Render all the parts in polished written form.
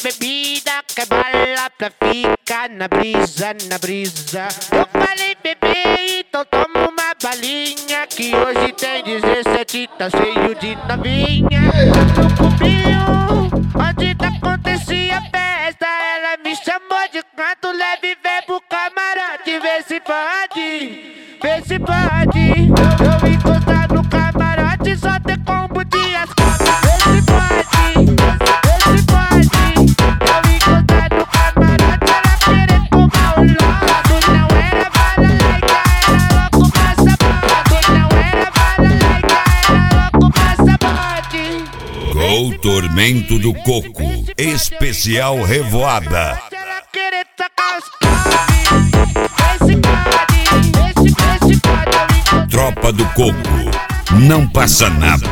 bebida, quer bala pra ficar na brisa, na brisa. Eu falei, bebê, então toma uma balinha, que hoje tem 17, tá cheio de novinha. No cubinho, onde acontecia festa, ela me chamou de canto leve, vem pro camarote, vê se pode, vê se pode. Eu encostar no camarote, só ter combo de ascalpo, vê se pode, vê se pode. Eu encostar no camarote, ela querer tomar o lote. Não era bala laica, era louco passaporte. Não era bala laica, era louco passaporte. Gol Tormento do Coco, especial Revoada. Ela querer tacar os vê se pode, vê se pode. Tropa do Coco, não passa nada.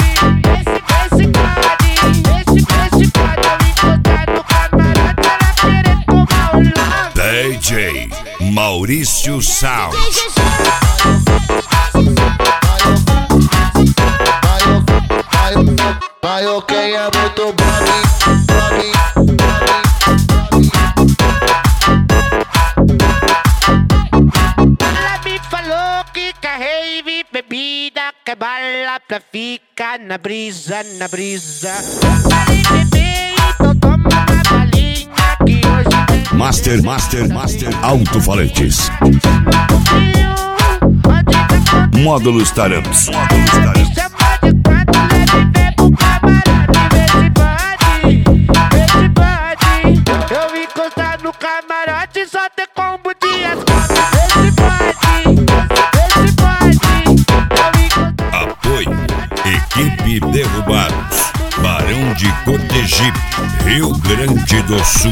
DJ Maurício Sound. Vai, ok, é muito bom. Ela me falou que quer rave, bebida, quer bala pra ficar na brisa, na brisa. Eu falei, bebê, então toma uma balinha, que hoje tem Master Alto-Falantes. Módulos Taramps. Eu encostar no camarote, só ter combo de ascalpo, vê se pode, vê se pode. Apoio Equipe Derrubados, Barão de Cotegipe, Rio Grande do Sul.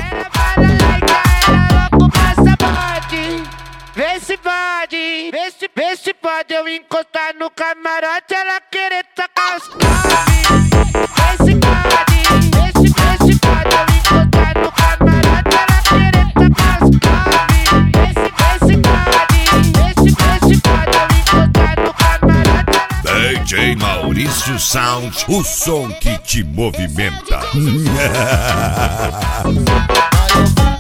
Vê se pode, vê se pode. Eu encostar no camarote, ela querer tacar os vê se pode, vê se pode. Eu encostar no camarote, ela querer tacar os vê se pode, vê se pode. Eu encostar no camarote. DJ Maurício Sound, o som que te movimenta.